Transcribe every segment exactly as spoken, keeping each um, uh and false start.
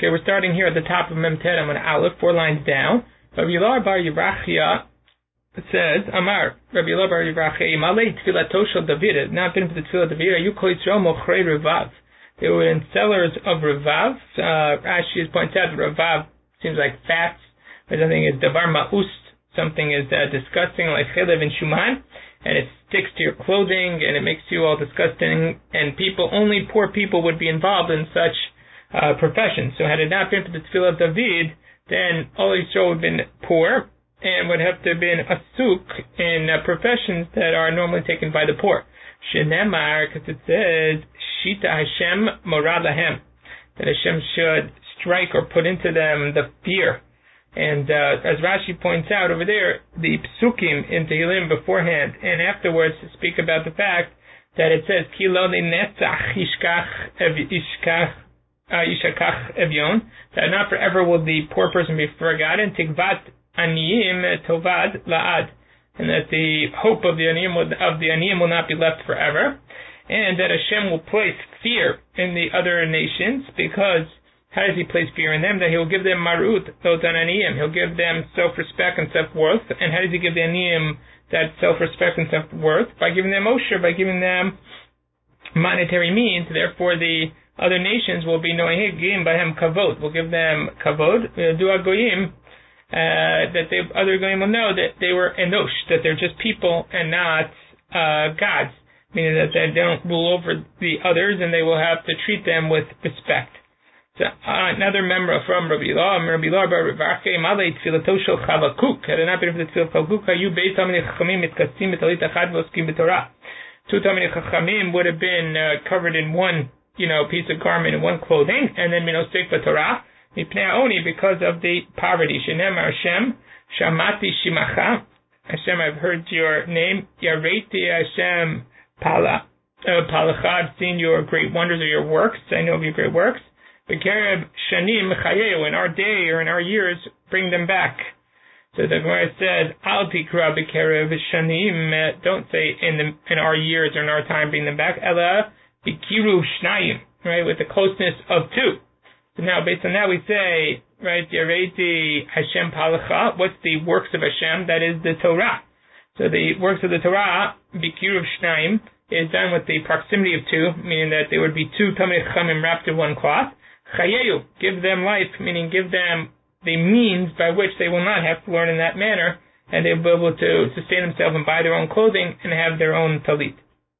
Okay, we're starting here at the top of Memted. I'm going to Aleph, four lines down. Rabbi Elazar bar Yevrachia says, Amar, Rabbi Elazar bar Yevrachia, Malay Tfilato shel David, had not been for the Tfilah David, you kol Yisrael mochrei revav. They were in sellers of revav. Uh, Rashi points out that revav seems like fats, but something is davar ma'us, something is uh, disgusting, like chelev and shuman, and it sticks to your clothing, and it makes you all disgusting, and people, only poor people would be involved in such uh, professions. So had it not been for the Tfilah of David, then all Yisrael would have been poor, and would have to have been asuk in uh, professions that are normally taken by the poor. Shenemar, because it says, Shita Hashem morad lahem, that Hashem should strike or put into them the fear. And uh, as Rashi points out over there, the psukim in Tehillim beforehand and afterwards speak about the fact that it says, Ki lo netzach yishkach yishakach evyon, that not forever will the poor person be forgotten, tikvat aniyim tovad la'ad, and that the hope of the aniyim will, of the aniyim will not be left forever, and that Hashem will place fear in the other nations, because how does he place fear in them? That he will give them marut, those aniyim. He'll give them self-respect and self-worth. And how does he give the aniyim that self-respect and self-worth? By giving them osher, by giving them monetary means. Therefore, the other nations will be nohegim bahem kavod. We'll give them kavod. Du agoyim, that the other goyim will know that they were enosh, that they're just people and not uh, gods, meaning that they don't rule over the others, and they will have to treat them with respect. So, uh, another member from Rabbi Elazar, Rabbi Elazar bar Yevrachia, Malay Tfilato shel Chavakuk, had it not been for the Tfilah of Chavakuk, you beis Talmidei Chachamim mitkasim b'talit achad v'oskim b'torah. Two Talmidei Chachamim would have been uh, covered in one, you know, piece of garment and one clothing, and then minosek b'torah, mipnei oni, because of the poverty. Shenemar Hashem, Shamati Shimacha, Hashem, I've heard your name, Yareiti Hashem Pala, uh, Palacha, I've seen your great wonders or your works, I know of your great works. B'kerev shanim chayeu, in our day or in our years, bring them back. So the Gemara says, Al tikra b'kerev shanim, don't say in the in our years or in our time bring them back. Ela b'kiru shnayim, right, with the closeness of two. So now based on that we say, right, Yareiti Hashem palacha, what's the works of Hashem? That is the Torah. So the works of the Torah, b'kiru shnayim, is done with the proximity of two, meaning that there would be two Talmidei Chachamim wrapped in one cloth. Chayeyu, give them life, meaning give them the means by which they will not have to learn in that manner, and they'll be able to sustain themselves and buy their own clothing and have their own talit.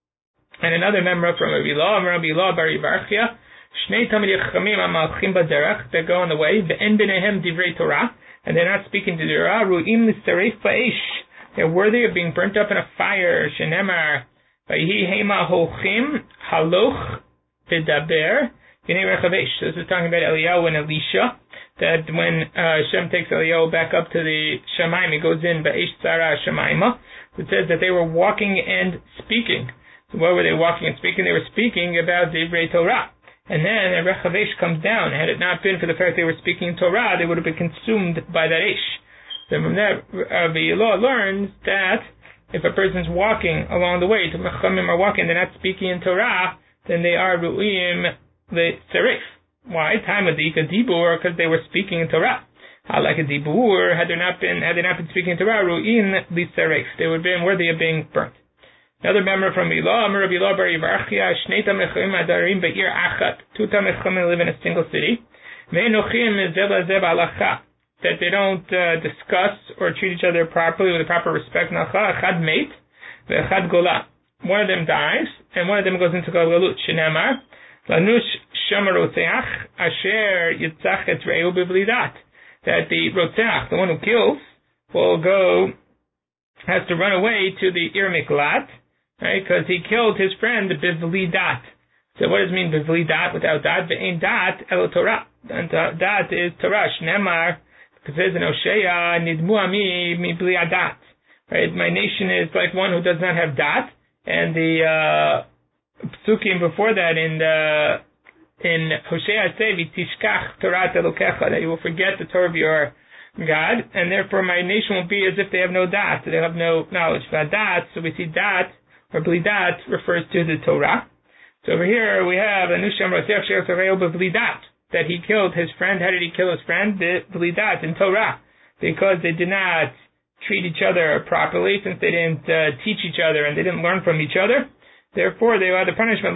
And another member from Rabbi Elazar, Rabbi Elazar bar Yevrachia, Shnei Talmidei Chachamim amalchim baderech, they go on the way, ve'en b'neihem divrei Torah, and they're not speaking to the Torah, ru'im l'saref ba'esh, they're worthy of being burnt up in a fire, shenemar, v'yihi heima holchim haloch v'daber, so this is talking about Eliyahu and Elisha, that when uh, Hashem takes Eliyahu back up to the Shemaim, he goes in Ba'esh Tzara Shemaima. It says that they were walking and speaking. So what were they walking and speaking? They were speaking about Divrei Torah. And then Rechavesh comes down. Had it not been for the fact they were speaking Torah, they would have been consumed by that Ish. So from that, Rabbi Elazar learns that if a person's walking along the way, the Mechamim are walking, they're not speaking in Torah, then they are Ru'im the Serif. Why? Time of the Dibur, because they were speaking in Torah. How like a Dibur, had they not been had they not been speaking in Torah, Ru'in the Serif, they would have been worthy of being burnt. Another member from Elazar, Rabbi Elazar bar Yevrachia, Shnei Talmidei Chachamim adarim be'ir achat. Two Talmidei Chachamim live in a single city. Ve'enochim zev lazev halacha, that they don't uh, discuss or treat each other properly with the proper respect. Nacha echad meit ve'echad gola. One of them dies and one of them goes into galut. Shenemar Lanush Shama Rotzeach Asher Yitzach et Reu B'Vlidat, that the Rotzeach, the one who kills, will go, has to run away to the Ir Miklat, right, because he killed his friend B'Vlidat. So what does it mean B'Vlidat without Dat? Ve'ein Dat Elo Torah. And Dat is Torah. Shnemar, because it says in Hosea, Nidmu Ami Mi Bli Adat. Right, my nation is like one who does not have Dat, and the uh Psukim before that in the in Hosea say V'tishkach Torat Elokecha, that you will forget the Torah of your God, and therefore my nation will be as if they have no dat, they have no knowledge. Dat, so we see dat or blidat refers to the Torah. So over here we have Anusham Rotzeach She'er Torah B'Blidat, that he killed his friend. How did he kill his friend? B'lidat, in Torah. Because they did not treat each other properly, since they didn't uh, teach each other and they didn't learn from each other. Therefore, they had the punishment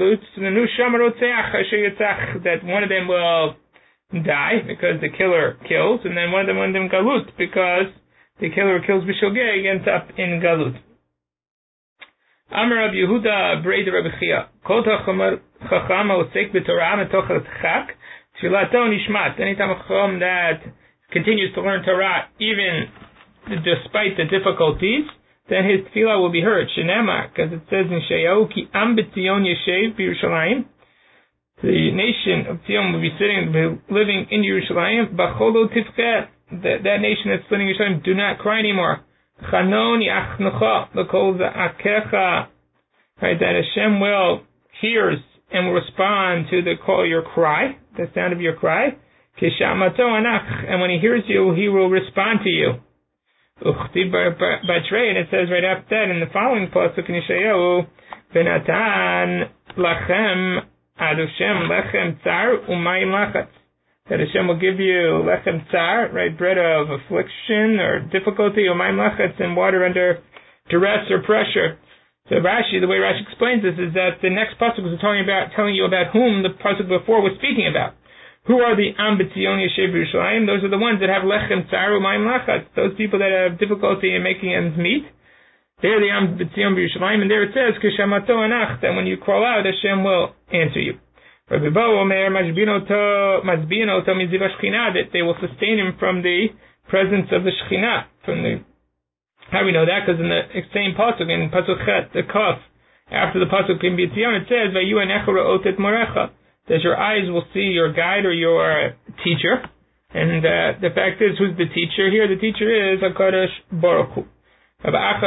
that one of them will die because the killer kills, and then one of them went in galut because the killer kills b'shogeg ends up in galut. Amar Rabbi Yehuda Breida Rabbi Chia Kol Chacham Osek b'Torah metoch Chak Tfilato Nishmat. Anytime a Chacham that continues to learn Torah even despite the difficulties, then his tefillah will be heard. Shenemar, because it says in Shayahu, Ki Am B'Tzion Yeshev B'Yerushalayim, the nation of Tzion will be sitting, living in Yerushalayim. B'Cholo Tifchet, that that nation that's living in Yerushalayim, do not cry anymore. Chanon Yachnucha L'Kol Za'akecha, right? That Hashem will hears and will respond to the call, your cry, the sound of your cry. Kishamato Anach, and when he hears you, he will respond to you. Uchti B'Trei, and it says right after that in the following pasuk in Yeshayahu, V'natan lachem ad Hashem lechem tsar umayim lachatz, that Hashem will give you lechem tsar, right, bread of affliction or difficulty, umayim lachatz, and water under duress or pressure. So Rashi, the way Rashi explains this is that the next pasuk is telling about telling you about whom the pasuk before was speaking about. Who are the Am B'Tzion Yeshev B'Yerushalayim? Those are the ones that have lechem tsar umayim lachatz. Those people that have difficulty in making ends meet. They're the Am B'Tzion B'Yerushalayim, and there it says Kishamato Anach, that when you call out, Hashem will answer you. Rabbi Bo Omer Mazbinoto Mazbinoto Miziva Shechina, that they will sustain him from the presence of the Shechina. From the how do we know that? Because in the same pasuk in pasuk Chet, the Kaf, after the pasuk in B'Tzion, it says Vayu Enecha Ra'ot Et Morecha, that your eyes will see your guide or your teacher. And uh, the fact is, who's the teacher here? The teacher is HaKadosh Baruch Hu. That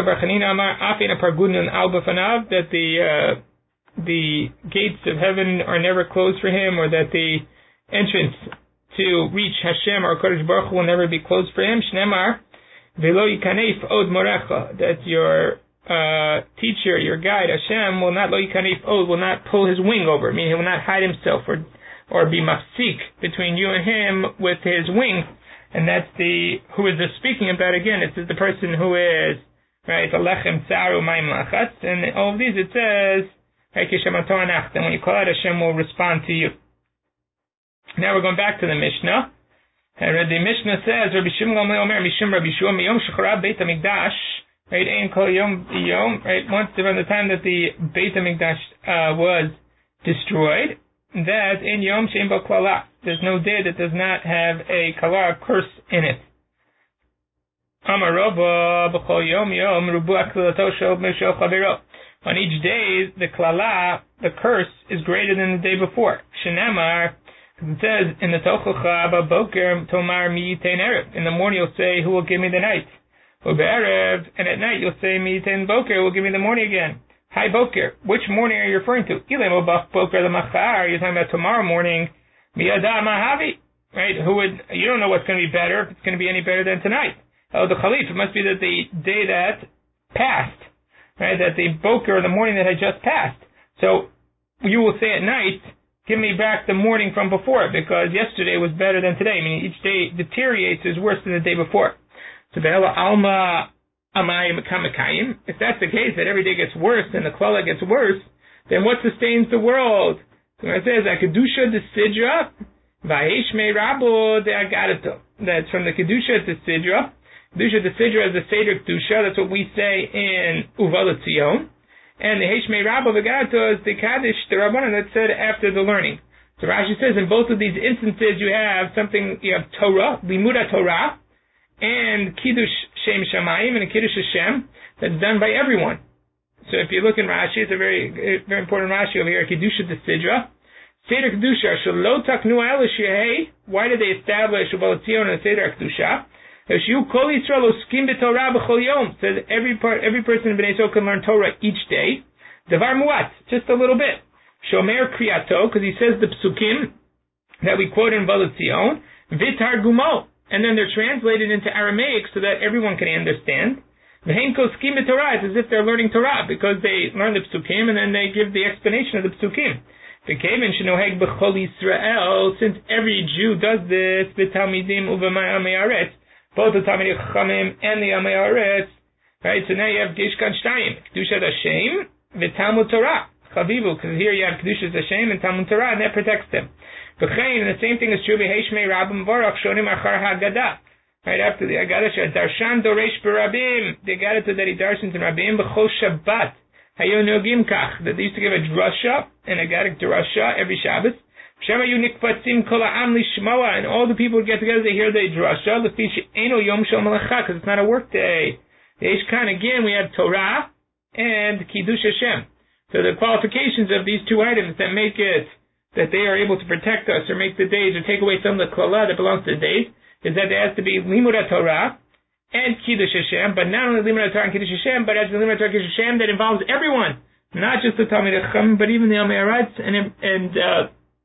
the uh, the gates of heaven are never closed for him, or that the entrance to reach Hashem or HaKadosh Baruch Hu will never be closed for him. Shnemar Velo Yikanef Od Morecha, that your Uh, teacher, your guide, Hashem, will not lo yikanef od, will not pull his wing over, meaning he will not hide himself or or be mafsik between you and him with his wing. And that's the, who is this speaking about again? This is the person who is, right, alechem tzaru ma'im lachatz, and all of these it says, right, kishamato anach, and when you call out, Hashem will respond to you. Now we're going back to the Mishnah. And the Mishnah says, Rabbi Shimon Omer Mishum Rabbi Shua Miyom Shechara Beit HaMikdash, right, Ein Kol Yom Yom, right, once around the time that the Beit HaMikdash uh, was destroyed, that in Yom Shein Bo Klala, there's no day that does not have a Kala, curse in it. Amar Rava B'Chol Yom Yom Rubu Aklalato Shel Meshel Chavero. On each day, the Klala, the curse, is greater than the day before. Shenamar, it says in the Tochacha Boker Tomar Mi Yitein Erev. In the morning you'll say, who will give me the night? Ube'erev, and at night you'll say, Mi Yitein Boker, will give me the morning again. Hi Boker, which morning are you referring to? Ilem Obach Boker L'Machar, you're talking about tomorrow morning. Miyada Mahavi, right? Who would, you don't know what's going to be better, if it's going to be any better than tonight. Oh, the Khalif, it must be that the day that passed, right? That the Boker, the morning that had just passed. So you will say at night, give me back the morning from before, because yesterday was better than today. I mean, each day deteriorates, is worse than the day before. So Be'ela Alma Amayim Kamakayim. If that's the case, that every day gets worse and the Klala gets worse, then what sustains the world? So it says, Kedusha de Sidra, Vahesh Me Rabo de Agadato. That's from the Kedusha to Sidra. Kedusha de Sidra is the Seder Kedusha. That's what we say in Uvala Tzion. And the Heshmei Rabba V'Gadato is the Kaddish, the Rabbanan, that's said after the learning. So Rashi says in both of these instances you have something, you have Torah, Limuda Torah, and Kiddush Shem Shamayim, and a Kiddush Hashem, that's done by everyone. So if you look in Rashi, it's a very very important Rashi over here, Kedusha de Sidra. Seder Kedusha, Shalo Taknu El Shehei, why did they establish Uval Tzion and Seder Kedusha? Says every part, every person in Bnei Yisrael can learn Torah each day. Devar muat, just a little bit. Shomer kriyato, because he says the psukim that we quote in Uval Tzion, vitar gumo, and then they're translated into Aramaic so that everyone can understand. V'hein koskim b'Torah, it's as if they're learning Torah because they learn the psukim and then they give the explanation of the psukim. V'keven shenoheg b'chol Yisrael, since every Jew does this, v'talmidim uv'may amei haaretz, both the Talmidei Chachamim and the amei haaretz, right? So now you have Gishkan Shtayim, Kedushat Hashem, v'Talmud Torah, Chavivu, because here you have Kedushat Hashem and Talmud Torah, and that protects them. V'chein, and the same thing is true, v'heishmei Rabbim Vorach, shonim achar ha'agadah. Right after the Agadah, Darshan Doresh B'Rabim, the Agadah that he darshans in Rabim, b'chol Shabbat, Hayo Nogim Kach, that they used to give a drasha, an Agadic drasha, every Shabbos. Shema yu nikpatzim kol ha'am lishmoa, and all the people would get together to hear the drasha, l'fi she'eno yom shel malacha, because it's not a work day. The Ishkan, again, we have Torah and Kiddush Hashem. So the qualifications of these two items that make it, that they are able to protect us or make the days or take away some of the klala that belongs to the days, is that there has to be Limud Torah and Kiddush Hashem, but not only Limud Torah and Kiddush Hashem, but as the Limud Torah and Kiddush Hashem that involves everyone, not just the Talmidei Chachamim, but even the Amei Haaretz, and and uh,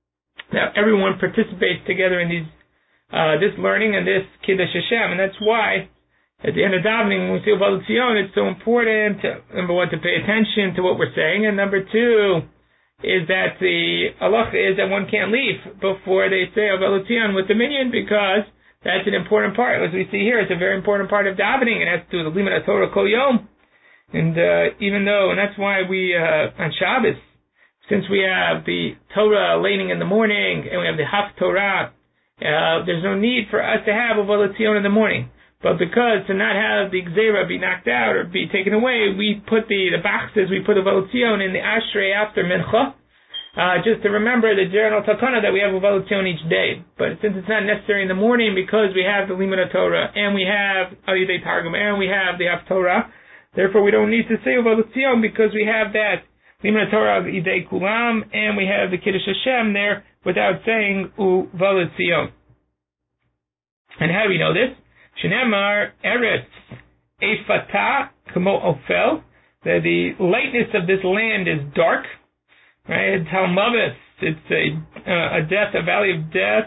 that everyone participates together in these uh, this learning and this Kiddush Hashem, and that's why at the end of davening when we say Uvalut Zion, it's so important to, number one, to pay attention to what we're saying, and number two is that the halacha is that one can't leave before they say Uvalut Zion with the minyan, because that's an important part. As we see here, it's a very important part of davening. It has to do with the Limud Torah Kol Yom. And uh, even though, and that's why we, uh, on Shabbos, since we have the Torah laning in the morning, and we have the Haftorah, uh, there's no need for us to have Uvalut Zion in the morning. But because to not have the Gzeira be knocked out or be taken away, we put the, the Bachs, we put Uvalut Zion in the Ashrei after Mincha, Uh, just to remember the general takana that we have Uvalut Zion each day. But since it's not necessary in the morning because we have the Limud Torah and we have Alidei Targum and we have the Haftorah, therefore we don't need to say Uvalut Zion because we have that Limud Torah Idei Kulam and we have the Kiddush Hashem there without saying Uvalut Zion. And how do we know this? Shenemar Eretz Eifata Kamo Ofel, that the lightness of this land is dark. Right, Talmavis, it's a uh, a death, a valley of death,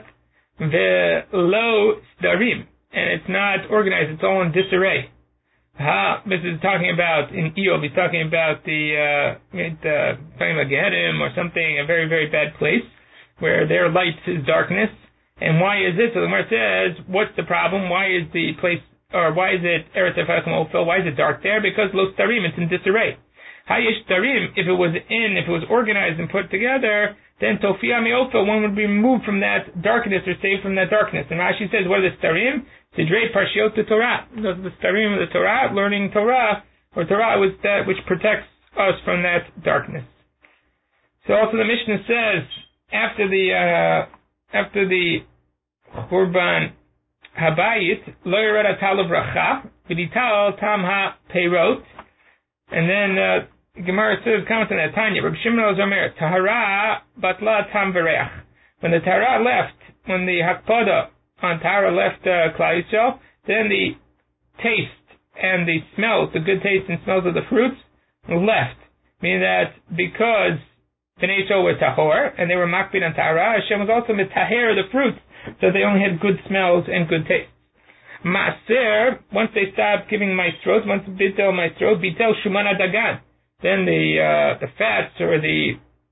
velo starim, and it's not organized; it's all in disarray. Ha, this is talking about in Eov. He's talking about the uh, it, uh, talking about Gehenim or something, a very very bad place where their light is darkness. And why is it? So the Gemara says, what's the problem? Why is the place, or why is it Eretz Ephraim Ophel? Why is it dark there? Because lo starim, it's in disarray. Hayesh Darim, if it was in, if it was organized and put together, then Tofia Meofa, one would be removed from that darkness or saved from that darkness. And Rashi says, what are the Starim? Sidrei Parshiot to Torah. Those are the Starim of the Torah, learning Torah, or Torah was that which protects us from that darkness. So also the Mishnah says, after the, uh, after the Churban Habayit, Lo Yered Atal of Racha, V'dital Tam Ha-Peirot, and then, uh, Gemara says, comment on that, Tanya, Rabbi Shimon Omer, Tahara batla tam v'reach. When the Tahara left, when the Hakpada on Tahara left uh, Klal Yisrael, then the taste and the smells, the good taste and smells of the fruits, left. Meaning that because Bnei Yisrael were Tahor, and they were Makbid on Tahara, Hashem was also Metaher the fruits, so they only had good smells and good taste. Maaser, once they stopped giving maestros, once Bitel maestro, Bitel Shumana Dagan, then the uh, the fats or the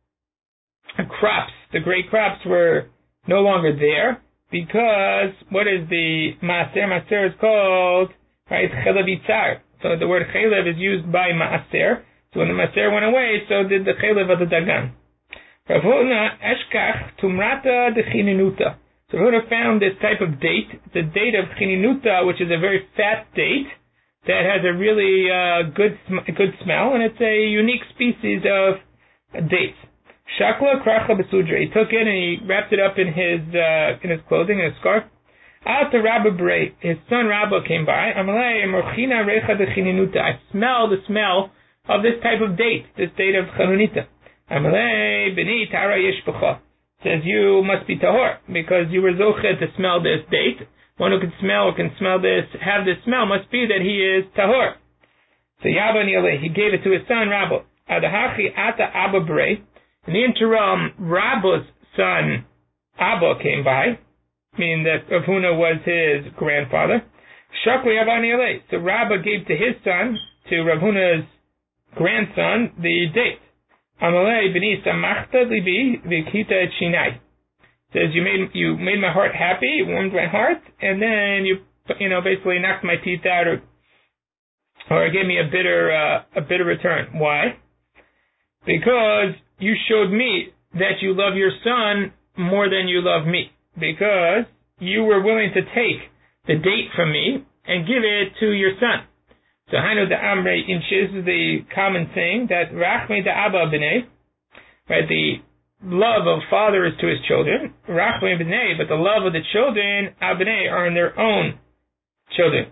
crops, the great crops were no longer there, because what is the Maaser? Maaser is called, right, Chelev Yitzar. So the word Chelev is used by Maaser. So when the Maaser went away, so did the Chelev of the Dagan. Rav Huna Eshkach Tumrata de Chininuta. So Rav Huna found this type of date, the date of Chininuta, which is a very fat date, that has a really uh, good sm- good smell, and it's a unique species of dates. Shakla kracha besudra. He took it and he wrapped it up in his uh, in his clothing, in his scarf. After Rabba Bray, his son Rabba came by. Amalei morchina recha de chininuta. I smell the smell of this type of date, this date of chanunita. Amalei b'ni tara yesh b'cha. Says you must be tahor because you were zochet to smell this date. One who can smell or can smell this, have this smell, must be that he is tahor. So Yabani Alei, he gave it to his son Rabba. Adahachi ata Abba Bray. In the interim, Rabba's son Abba came by, meaning that Rav Huna was his grandfather. Shakli Yabani Alei. So Rabba gave to his son, to Rav Huna's grandson, the date. Amalei b'ni samachta libi v'kita et shinai. Says you made you made my heart happy, you warmed my heart, and then you you know basically knocked my teeth out, or or gave me a bitter uh, a bitter return. Why? Because you showed me that you love your son more than you love me, because you were willing to take the date from me and give it to your son. So Hainu da Amre Inchiz is the common saying that Rachme da Abba B'nei, right, the love of father is to his children, Rachme B'nei, but the love of the children, Abnei, are in their own children.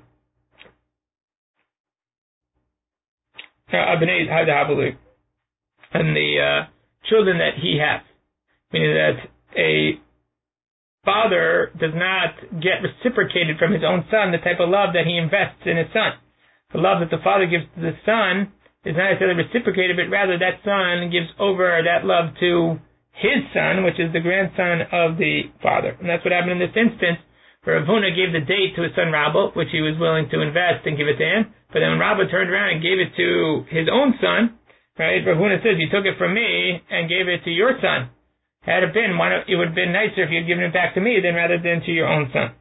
Abnei Hadahabulu, and the uh, children that he has. Meaning that a father does not get reciprocated from his own son the type of love that he invests in his son. The love that the father gives to the son is not necessarily reciprocated, but rather that son gives over that love to his son, which is the grandson of the father. And that's what happened in this instance, where Rav Huna gave the date to his son Rabba, which he was willing to invest and give it to him. But then when Rabba turned around and gave it to his own son, right, Rav Huna says, you took it from me and gave it to your son. Had it been, why not, it would have been nicer if you had given it back to me than rather than to your own son.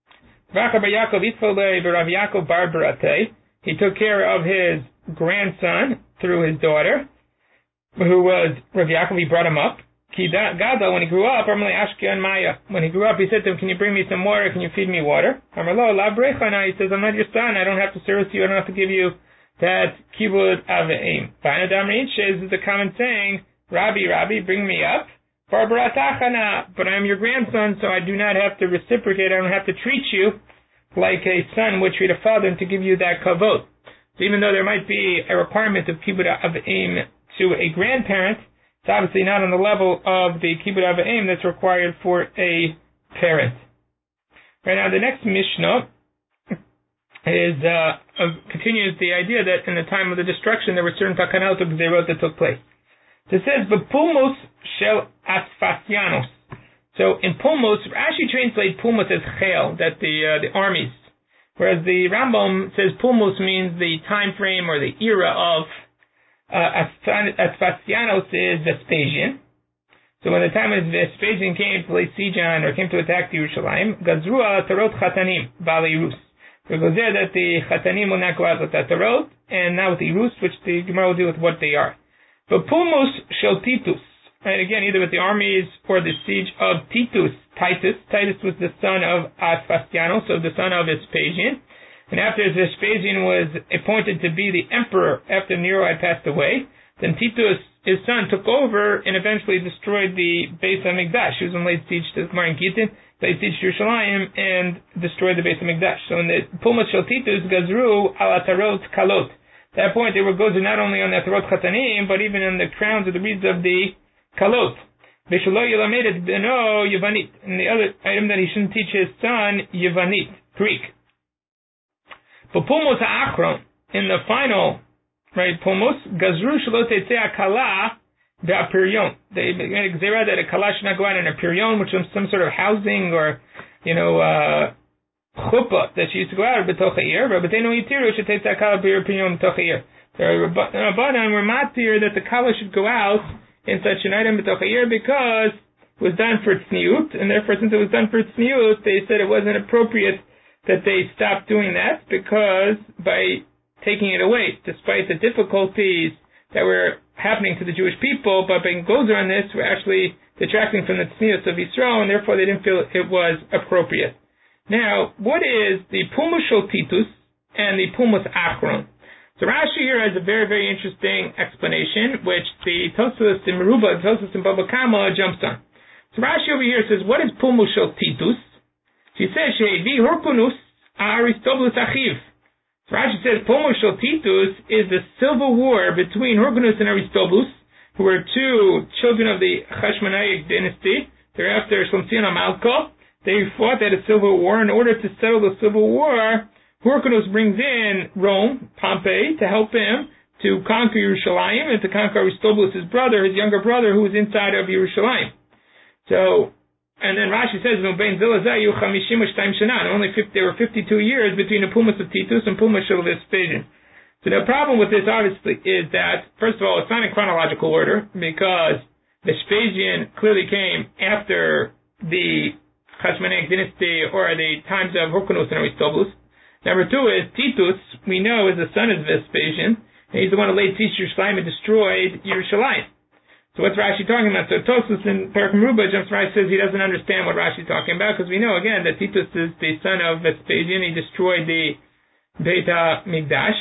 He took care of his grandson through his daughter, who was Rav Yaakov. He brought him up. Gada, when he grew up, when he grew up, he said to him, can you bring me some water? Can you feed me water? He says, I'm not your son. I don't have to service you. I don't have to give you that kibud aveim. This is the common saying, Rabbi, Rabbi, bring me up. But I am your grandson, so I do not have to reciprocate. I don't have to treat you like a son would treat a father, and to give you that kavod. So even though there might be a requirement of kibud aveim to a grandparent, it's obviously not on the level of the kibud aveim that's required for a parent. Right now, the next Mishnah is uh, uh, continues the idea that in the time of the destruction there were certain takanot of gzerot that took place. So it says, "B'pulmos shel Asfasianos." So in pulmos, Rashi translates pulmos as chel, that the uh, the armies, whereas the Rambam says pulmos means the time frame or the era of uh, Asfasianos is Vespasian. So when the time of Vespasian came to lay siege on or came to attack Yerushalayim, Gazru ala tarot chatanim bali rus. So it goes there that the chatanim will not go out with the tarot, and not with the rus, which the Gemara will deal with what they are. But pulmos shel Titus, right? Again, either with the armies or the siege of Titus. Titus, Titus was the son of Asfasianos, so the son of Vespasian. And after Vespasian was appointed to be the emperor after Nero had passed away, then Titus, his son, took over and eventually destroyed the Beis HaMikdash. He was in laid siege to Gemara in Gittin, laid siege to Yerushalayim, and destroyed the Beis HaMikdash. So in the pulmos shel Titus, Gazru ala tarot kalot. At that point, they were goes not only on the Tarot Chatanim, but even on the crowns of the reeds of the Kalot. Veshelo Yelamed Beno Yevanit. And the other item that he shouldn't teach his son, Yevanit, Greek. But Pulmos HaAchron, in the final, right, Pulmos, Gazru Shelo Tetzea Kala Be'apiryon. They made a gzera that a Kala should not go out in a Piryon, which was some sort of housing or, you know, uh, chuppah that she used to go out b'toch ha'ir, but they know yitiru should take that kala b'yirpiyom b'toch ha'ir. The Rabbanan were matir that the kala should go out in such an item b'toch ha'ir because it was done for tzniut, and therefore since it was done for tzniut, they said it wasn't appropriate that they stopped doing that, because by taking it away, despite the difficulties that were happening to the Jewish people, but being gozer on this were actually detracting from the tzniut of Yisrael, and therefore they didn't feel it was appropriate. Now, what is the Pulmos shel Titus and the Pulmos Achron? So Rashi here has a very, very interesting explanation, which the Tosfos in Meruba, the Tosfos in Baba Kama jumps on. So Rashi over here says, what is Pulmos shel Titus? She says, She'evi Hyrcanus Aristobulus Achiv. So Rashi says, Pulmos shel Titus is the civil war between Hyrcanus and Aristobulus, who were two children of the Chashmonaic dynasty. Thereafter, Shlomtzina Malka. They fought at a civil war. In order to settle the civil war, Hyrcanus brings in Rome, Pompey, to help him to conquer Yerushalayim and to conquer Aristobulus, his brother, his younger brother, who was inside of Yerushalayim. So, and then Rashi says, only fifty, there were fifty-two years between the Pulmos of Titus and Pulmos of Vespasian. So the problem with this, obviously, is that, first of all, it's not in chronological order, because Vespasian clearly came after the Chashmonaic dynasty, or the times of Hyrcanus and Aristobulus. Number two is, Titus, we know, is the son of Vespasian, and he's the one who laid siege to Yerushalayim and destroyed Yerushalayim. So what's Rashi talking about? So Tosfos in Perek Meruba jumps right, says he doesn't understand what Rashi's talking about, because we know, again, that Titus is the son of Vespasian. He destroyed the Beit HaMikdash.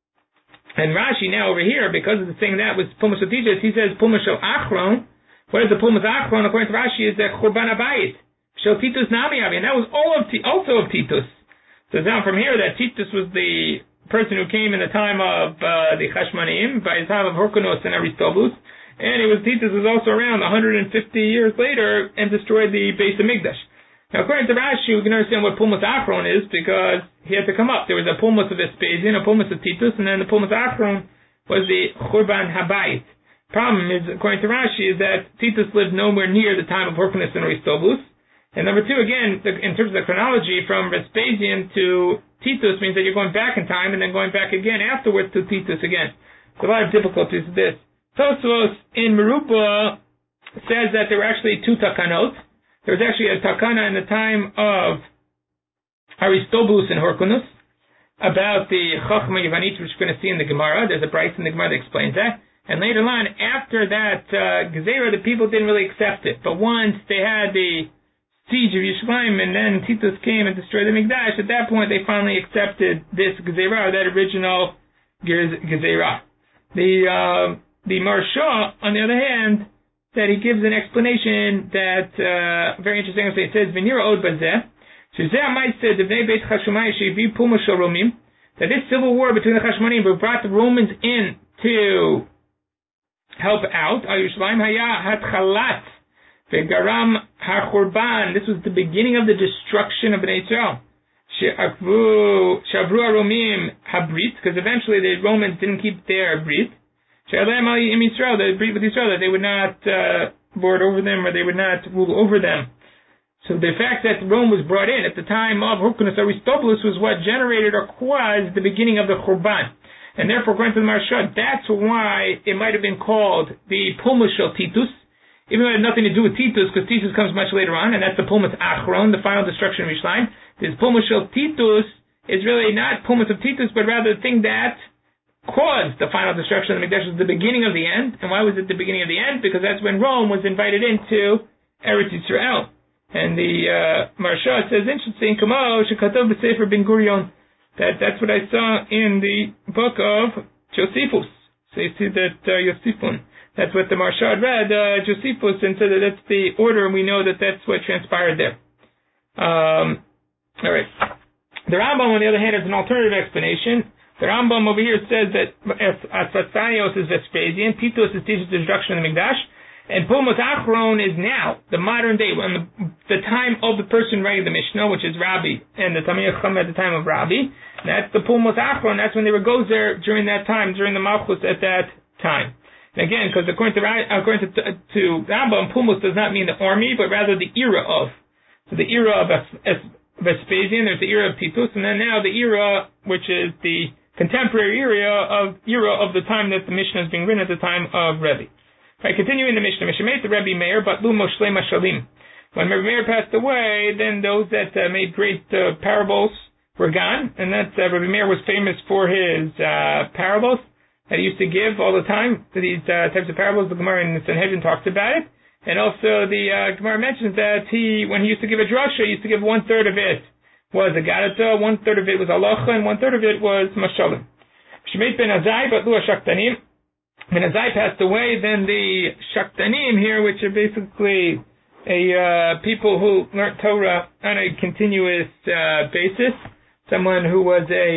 And Rashi now over here, because of the thing that was Pumas of Titus, he says Pumas of Achron. What is the Pumas Achron? According to Rashi, is the Churban Abayit. Shel Titus Nami Avi, and that was all of T- also of Titus. So down from here that Titus was the person who came in the time of uh, the Chashmonaim, by the time of Hyrcanus and Aristobulus, and it was Titus was also around one hundred fifty years later and destroyed the Beis HaMikdash. Now, according to Rashi, we can understand what Pumas Achron is, because he had to come up. There was a Pumas of Vespasian, a Pumas of Titus, and then the Pumas Achron was the Churban Habayit. Problem is, according to Rashi, is that Titus lived nowhere near the time of Hyrcanus and Aristobulus. And number two, again, in terms of the chronology, from Vespasian to Titus means that you're going back in time and then going back again afterwards to Titus again. There's a lot of difficulties with this. Tosfos in Meruba says that there were actually two takanot. There was actually a takana in the time of Aristobulus and Hyrcanus about the Chachma Yavanit, which we're going to see in the Gemara. There's a price in the Gemara that explains that. And later on, after that uh, Gezerah, the people didn't really accept it. But once they had the siege of Yerushalayim, and then Titus came and destroyed the Mikdash, at that point they finally accepted this Gezerah, or that original Gezerah. The uh, the Maharsha, on the other hand, that he gives an explanation that uh, very interesting. It says, "V'nira od bazeh, shezeh ha'maaseh devnei Beit Chashmonai shehiviu puma shel Romim." That this civil war between the Chashmonaim brought the Romans in to help out. Al Yerushalayim haya hatchalat ve'garam ha'churban. This was the beginning of the destruction of Bnei Yisrael. She'avru shavru ha'Romim habrit, because eventually the Romans didn't keep their brit. She'alem im Yisrael, the brit with Yisrael, that they would not uh, lord over them, or they would not rule over them. So the fact that Rome was brought in at the time of Hyrcanus Aristobulus was what generated or caused the beginning of the Churban. And therefore, according to the Maharsha, that's why it might have been called the Pumas Shel Titus, even though it had nothing to do with Titus, because Titus comes much later on, and that's the Pumas Achron, the final destruction of Yerushalayim. This Pumas Shel Titus is really not Pumas of Titus, but rather the thing that caused the final destruction of the Mikdash. Was the beginning of the end. And why was it the beginning of the end? Because that's when Rome was invited into Eretz Yisrael. And the uh, Maharsha says, interesting, Kamo Shekatov B'Sefer Ben Gurion, that that's what I saw in the book of Josephus. So you see that uh, Josephus, that's what the Maharsha read, uh, Josephus, and said that that's the order, and we know that that's what transpired there. Um, all right. The Rambam, on the other hand, has an alternative explanation. The Rambam over here says that Asphasios is Vespasian, Titus is Titus' destruction of the Mikdash, and Pumas Achron is now, the modern day, when the, the time of the person writing the Mishnah, which is Rabbi, and the Talmidei Chacham at the time of Rabbi. That's the Pumas Achron. That's when they were gozer during that time, during the Malchus at that time. And again, because according to according to, to Rambam, Pumas does not mean the army, but rather the era of. So the era of Vespasian, there's the era of Titus, and then now the era, which is the contemporary era of era of the time that the Mishnah is being written, at the time of Rebbe. Right, continuing the Mishnah, Mishnah made the Rebbe Meir, but Lu Moshle Mashalim. When Rebbe Meir passed away, then those that uh, made great uh, parables were gone, and that uh, Rebbe Meir was famous for his uh, parables that he used to give all the time to these uh, types of parables. The Gemara in the Sanhedrin talks about it, and also the uh, Gemara mentions that he, when he used to give a drasha, he used to give one third of it was a Gadata, one third of it was Halacha, and one third of it was Mashalim. Shemet ben Azai, but Lu Shaktanim. When Azai passed away, then the Shaktanim here, which are basically a uh, people who learnt Torah on a continuous uh, basis, someone who was a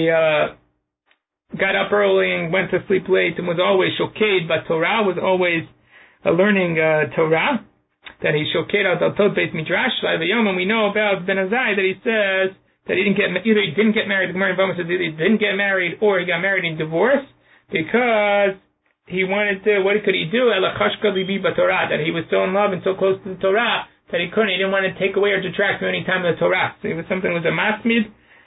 uh, got up early and went to sleep late and was always shoked, but Torah was always uh, learning uh, Torah. That he shoked out al Tod Beit Midrash Yom, and we know about Ben Azai that he says that he didn't get either he didn't get married. The Gemara in Bama says either he didn't get married or he got married in divorce because he wanted to. What could he do? Elachashka bibi b'Torah, that he was so in love and so close to the Torah that he couldn't. He didn't want to take away or detract from any time of the Torah. So it was something that was a masmid.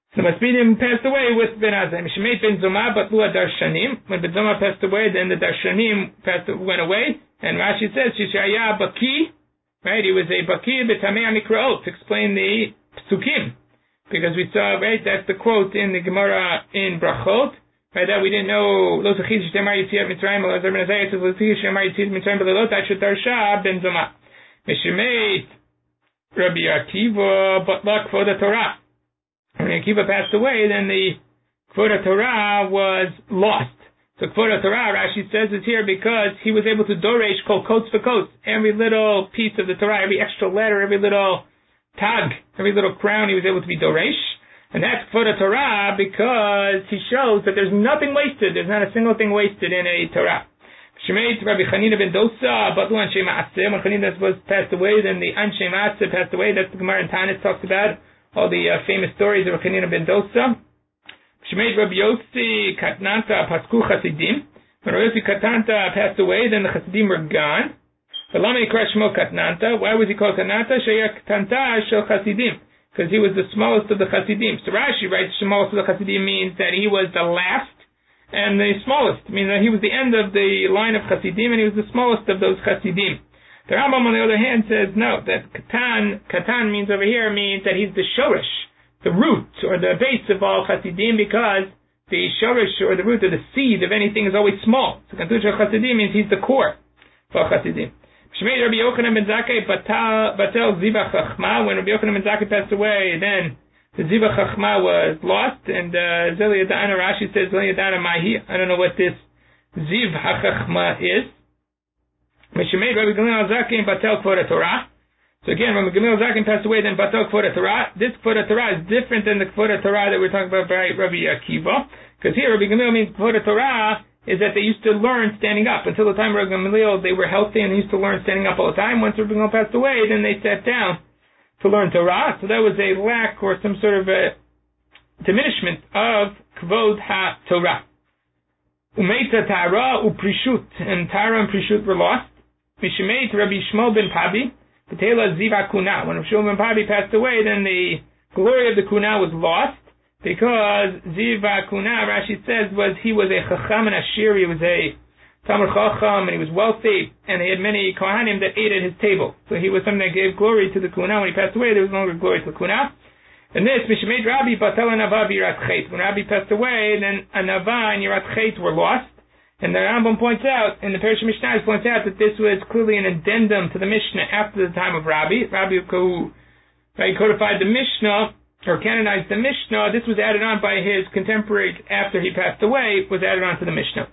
So Masbidim passed away with Ben Azai. Mishmeit Ben Zoma Batlu Darshanim. When Ben Zoma passed away, then the Darshanim passed, went away. And Rashi says, Shishaya Baki, right? He was a Baki B'tamei HaMikraot, to explain the Psukim. Because we saw, right, that's the quote in the Gemara in Brachot, right, that we didn't know, Lo Zachiz Shtemar Yitziat Mitzrayim, Lo Azar Ben Azai, Lo Zachiz Shtemar Yitziat Mitzrayim, Belelot Ashut Darsha Ben Zoma. Mishmeit Rabbi Akiva Batla Kvoda Torah. When Akiva passed away, then the Kvoda Torah was lost. So Kvoda Torah, Rashi says, is here because he was able to doresh kol kotes for kotes, every little piece of the Torah, every extra letter, every little tag, every little crown, he was able to be doresh. And that's Kvoda Torah because he shows that there's nothing wasted. There's not a single thing wasted in a Torah. Shemait Rabbi Chanina ben Dosa, Batlu Anshe Ma'aseh. When Chanina was passed away, then the Anshe Ma'aseh passed away. That's the Gemara in Tanis talks about. All the uh, famous stories of Chanina ben Dosa. Shemait Rabbi Yossi Katnanta Pasku Chasidim. When Rabbi Yossi Katnanta passed away, then the Chasidim were gone. Why was he called Katnanta? Shaya Katnanta Shel Chasidim. Because he was the smallest of the Chasidim. So Rashi writes smallest of the Chasidim means that he was the last and the smallest. I mean that he was the end of the line of Chasidim and he was the smallest of those Chasidim. The Rambam, on the other hand, says no, that Katan, Katan means over here means that he's the Shorish, the root or the base of all Chasidim, because the Shorish or the root or the seed of anything is always small. So Katan Shel Chasidim means he's the core of Chasidim. Shmei Rabbi Yochanan ben Zakkai batel Ziva Chachma. When Rabbi Yochanan ben Zakkai passed away, then the Ziva Chachma was lost, and uh, Zeli Yadana, Rashi says Zeli Yadana Mahi. I don't know what this Ziv HaChachma is. Mishmei Rabbi Gamliel Zakin batel Kvoda Torah. So again, when Gamliel Zakin passed away, then batel Kvoda Torah. This Kvoda Torah is different than the Kvoda Torah that we're talking about by Rabbi Akiva, because here Rabbi Gamliel means Kvoda Torah is that they used to learn standing up. Until the time of Rabbi Gamliel, they were healthy and they used to learn standing up all the time. Once Rabbi Gamliel passed away, then they sat down to learn Torah. So that was a lack or some sort of a diminishment of Kvod HaTorah. Umeita Tara uPrishut, and Tara and Prishut were lost. Mishmeit Rabbi Shmuel ben Pabi, Patela Ziva Kuna. When Rabbi Shmuel ben Pabi passed away, then the glory of the Kuna was lost, because Ziva Kuna, Rashi says, was he was a Chacham and Ashir, he was a Talmud Chacham, and he was wealthy, and he had many Kohanim that ate at his table. So he was something that gave glory to the Kuna. When he passed away, there was no longer glory to the Kuna. And this, Mishmeit Rabbi Batela Nava Yirat Chet. When Rabbi passed away, then a Nava and Yirat Chet were lost. And the Rambam points out, in the Parsha Mishnah, points out that this was clearly an addendum to the Mishnah after the time of Rabbi. Rabbi who right, codified the Mishnah, or canonized the Mishnah. This was added on by his contemporaries after he passed away, was added on to the Mishnah.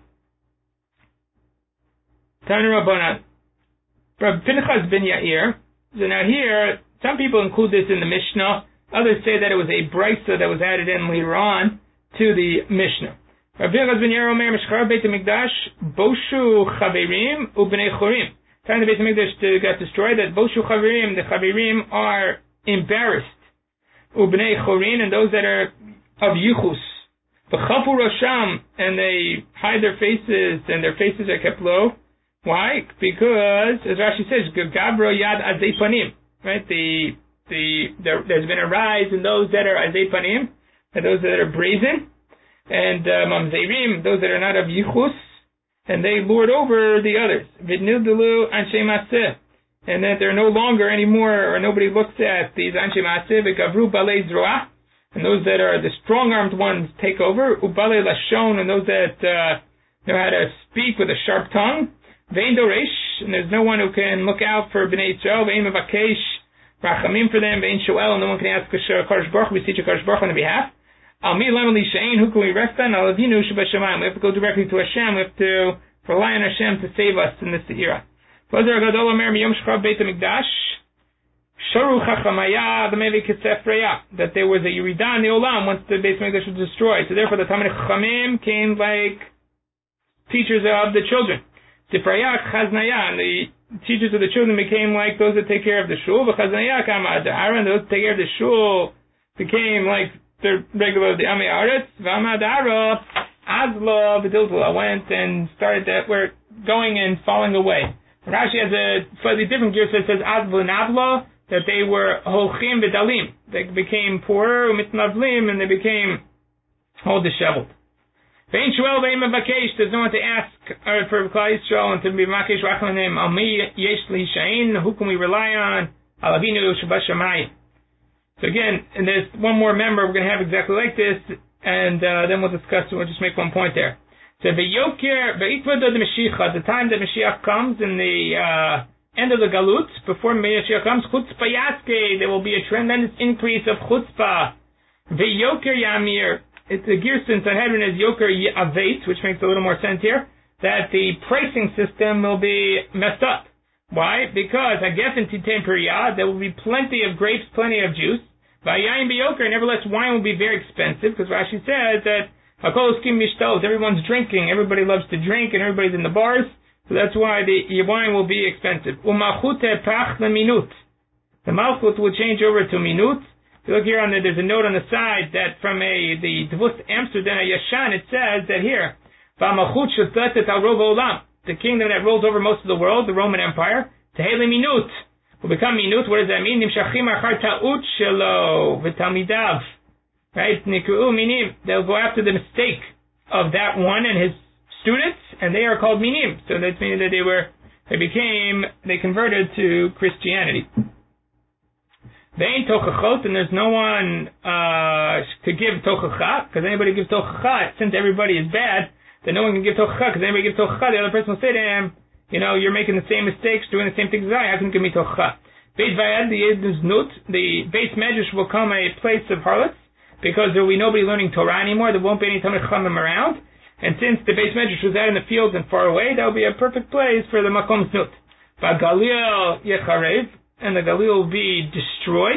Tanu Rabbanan. Rabbi Pinchas ben Yair. So now here, some people include this in the Mishnah. Others say that it was a brisa that was added in later on to the Mishnah. Rabbi Pinchas ben Yair Omer Mishchar Beit HaMikdash Boshu Chaverim Ubnei Chorim. Time the Beit HaMikdash got destroyed, that Boshu Chaverim, the Chaverim are embarrassed. Ubnei Chorin, and those that are of Yichus. V'chafu Rosham, and they hide their faces, and their faces are kept low. Why? Because, as Rashi says, Gabro Yad Azei Panim. Right? The, the, there, there's been a rise in those that are Azei Panim, and those that are brazen. And Mamzerim, those that are not of Yichus, and they lord over the others. Vidnildalu Anshe Maseh, and that they're no longer anymore, or nobody looks at these Anshe Maseh, V'gavru Balei Zroah, and those that are the strong-armed ones take over, Ubalei Lashon, and those that uh, know how to speak with a sharp tongue, Vein Doresh, and there's no one who can look out for Bnei Yisrael, Vein Mevakesh, Rachamim for them, Vein Shoel, and no one can ask Kadosh Baruch Hu, we teach Kadosh Baruch Hu on their behalf. Al mi lam li shein, who can we rest on? Al avinu shebashamayim. We have to go directly to Hashem. We have to rely on Hashem to save us in this era. Fazer gadol omer miyom shchav beit hamikdash sharu chachamaya b'mevei kesefreya, that there was a yirida in the olam once the Beit Hamikdash was destroyed. So therefore the Talmid Chachamim came like teachers of the children. Sifraya chaznaya, and the teachers of the children became like those that take care of the shul. V'chaznaya kama adara, and those that take care of the shul became like the regular the Ami Aretz, Vamadara, Azla, Vidiltula went and started that we're going and falling away. Rashi has a slightly different gear that says Azla Navla, that they were holchim v'dalim. They became poorer, umitnavlim, and they became all disheveled. Ve'in shuel ve'im avakesh, there's no one to ask uh, for Klal Yisrael and to be makesh rachmanim, al mi yesh li shein, who can we rely on? Al avinu shabashamayim. So again, and there's one more member we're going to have exactly like this, and uh, then we'll discuss it. We'll just make one point there. So ve'yoker ve'ikvada the Mashiach, the time that Mashiach comes in the uh, end of the Galut, before Mashiach comes, chutzpah yaske, there will be a tremendous increase of chutzpah. Ve'yoker yamir, it's a Gerson Sanhedrin is yoker avet, which makes a little more sense here, that the pricing system will be messed up. Why? Because hagefen titem periyah, there will be plenty of grapes, plenty of juice. Vayayin beyoker, nevertheless wine will be very expensive, because Rashi says that hakol uskim mishtos, everyone's drinking, everybody loves to drink, and everybody's in the bars, so that's why the wine will be expensive. Umalchute pach leminut, the malchut will change over to minut. If you look here on the, there's a note on the side that from a the Devus Amsterdam Yashan, it says that here, v'malchut shatatet al rov olam, the kingdom that rules over most of the world, the Roman Empire, tehele minut, will become minut. What does that mean? Nimshachim achar ta'ut shelo v'talmidav, right? Nikru minim, they'll go after the mistake of that one and his students, and they are called minim. So that means that they were, they became, they converted to Christianity. They ain't tochachot, and there's no one uh, to give tochacha, because anybody gives tochacha, since everybody is bad, then no one can give tochacha, because anybody gives tochacha, the other person will say to him, you know, you're making the same mistakes, doing the same things as I, how can you give me tochacha? Beit Vayad, the Nut, the Beis Medrash will become a place of harlots, because there will be nobody learning Torah anymore, there won't be any Talmid Chachamim around, and since the Beis Medrash was out in the fields and far away, that will be a perfect place for the Makom Znut. V'Galil Yecharev, and the Galil will be destroyed,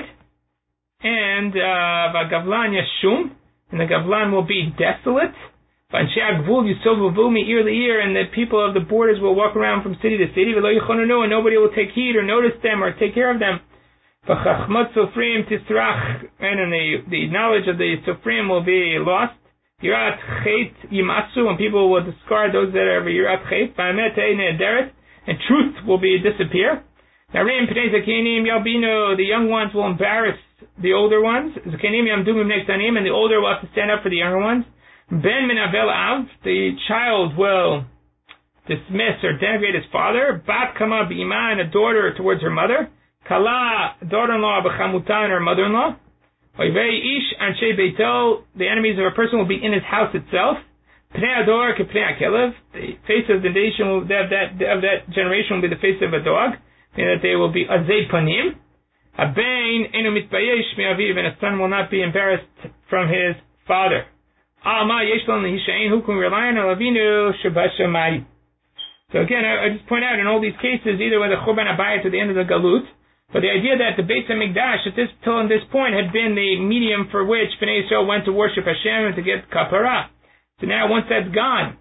and V'Gavlan uh, Yashum, and the Gavlan will be desolate, V'Anshei HaGvul Yisovavu Me'ir Le'ir, and the people of the borders will walk around from city to city, V'Lo Yichonenu, and nobody will take heed or notice them or take care of them. V'Chachmot Sofrim Tisrach, and the, the knowledge of the Sofrim will be lost. Yirat Chet Yimasu, and people will discard those that are Yirat Chet, V'Amet Ne'ederet, and truth will be disappear. Narim Pnei Zakenim Yalbino, the young ones will embarrass the older ones. Zakenim Yamdumim Nektanim, and the older will have to stand up for the younger ones. Ben Menavel Av, the child will dismiss or denigrate his father. Bat Kama B'ima, and a daughter towards her mother. Kala, daughter-in-law, B'chamuta, and her mother-in-law. Oivei Ish Anshe Beito, the enemies of a person will be in his house itself. Pnei Ador K'Pnei HaKelev, the face of the nation will, of that, of that generation will be the face of a dog. And that they will be azei panim. Abein enu mitbayesh me'aviv, and a son will not be embarrassed from his father. Alma yesh lo nehishayin, who can rely on Avinu shabashamayim. So again, I, I just point out in all these cases, either with the Churban Abayit to the end of the Galut, but the idea that the Beis HaMikdash at this till this point had been the medium for which Bnei Yisrael went to worship Hashem and to get kapara. So now once that's gone,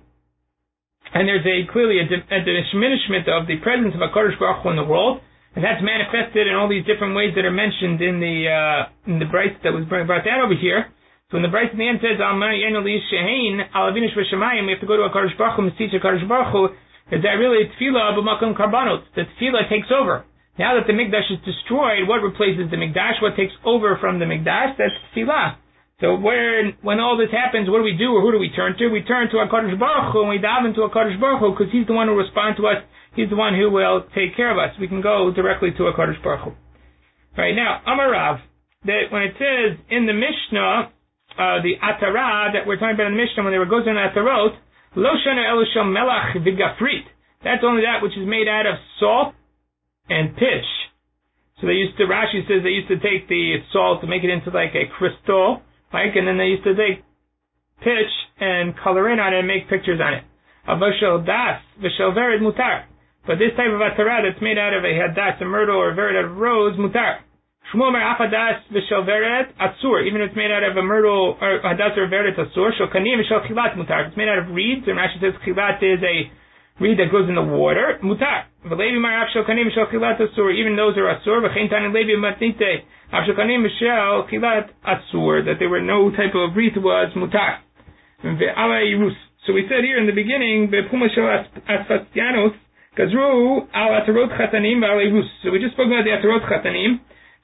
and there's a clearly a, a diminishment of the presence of HaKadosh Baruch Hu in the world, and that's manifested in all these different ways that are mentioned in the uh, in the Bryce that was brought down over here. So when the Bryce in the end says, we have to go to HaKadosh Baruch Hu, Mitzitz HaKadosh Baruch Hu, is that really tefillah b'makom karbanot, that tefillah takes over. Now that the Mikdash is destroyed, what replaces the Mikdash? What takes over from the Mikdash? That's tefillah. So where, when all this happens, what do we do, or who do we turn to? We turn to HaKadosh Baruch Hu, and we dive into HaKadosh Baruch Hu, because He's the one who will respond to us. He's the one who will take care of us. We can go directly to HaKadosh Baruch Hu. Right now, Amarav, that when it says in the Mishnah, uh, the Atara, that we're talking about in the Mishnah, when they were goes on Atarot, Lo Shana Elusham Melach Vigafrit. That's only that which is made out of salt and pitch. So they used to, Rashi says they used to take the salt to make it into like a crystal, like, and then they used to take pitch and color in on it and make pictures on it. Avashal das, v'shal vered mutar. But this type of atara that's made out of a hadas, a myrtle, or a vered out of rose, mutar. Shmuel mer afadas v'shal vered atzur. Even if it's made out of a myrtle, or hadas or vered, it's atzur. Shal kanim v'shal chilat mutar. If it's made out of reeds, and Rashi says chilat is a reed that goes in the water, mutar. V'levi mar afshal kanim v'shal chilat atzur. Even those are atzur. V'chein tanin levi matnite. Afshal kanim v'shal chilat atzur. That there were no type of wreath was mutar. V'ala yirus. So we said here in the beginning, B'puma shel asfatianos, Gazru al atarot chatanim v'al yirus. So we just spoke about the atarot chatanim.